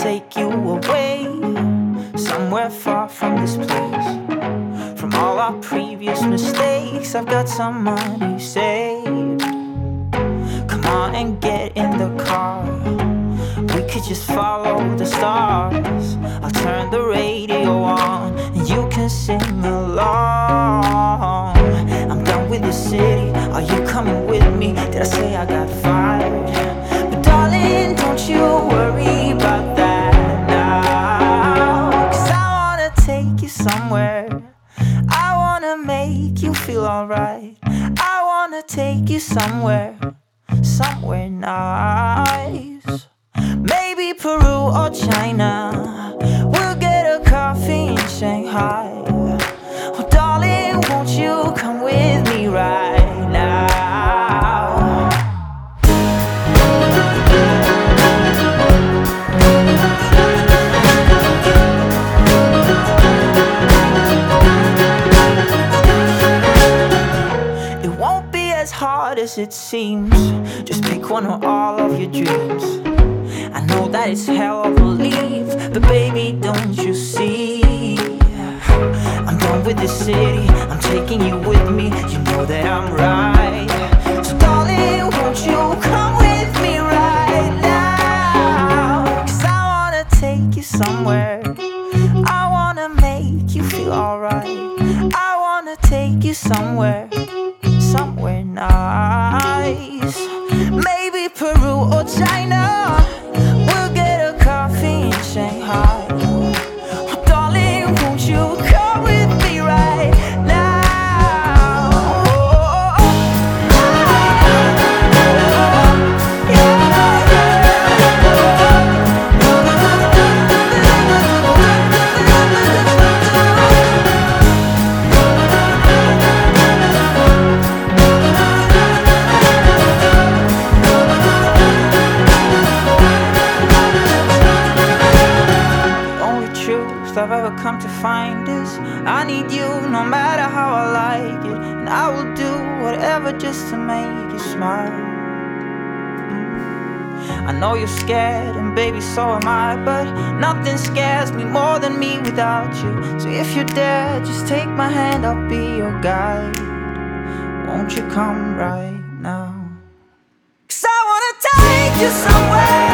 take you away, somewhere far from this place. From all our previous mistakes, I've got some money saved. Come on and get in the car, we could just follow the stars. I'll turn the radio on and you can sing along. I'm done with the city, are you coming with me? Did I say I got fired? But darling, don't you worry about that now, 'cause I wanna take you somewhere, I wanna make you feel alright. I wanna take you somewhere, somewhere nice. Maybe Peru or China, we'll get a coffee in Shanghai. Oh darling, won't you come with me right now? It won't be as hard as it seems, just pick one or all of your dreams. I know that it's hell, I believe, but baby, don't you see? I'm done with this city, I'm taking you with me, you know that I'm right. So darling, won't you come with me right now? 'Cause I wanna take you somewhere, I wanna make you feel alright. I wanna take you somewhere, somewhere nice. Maybe Peru or China, we'll get a coffee in Shanghai. Oh darling, won't you come with me right now? I've ever come to find is I need you no matter how I like it, and I will do whatever just to make you smile. I know you're scared, and baby, so am I, but nothing scares me more than me without you. So if you're there, just take my hand, I'll be your guide. Won't you come right now? 'Cause I wanna take you somewhere,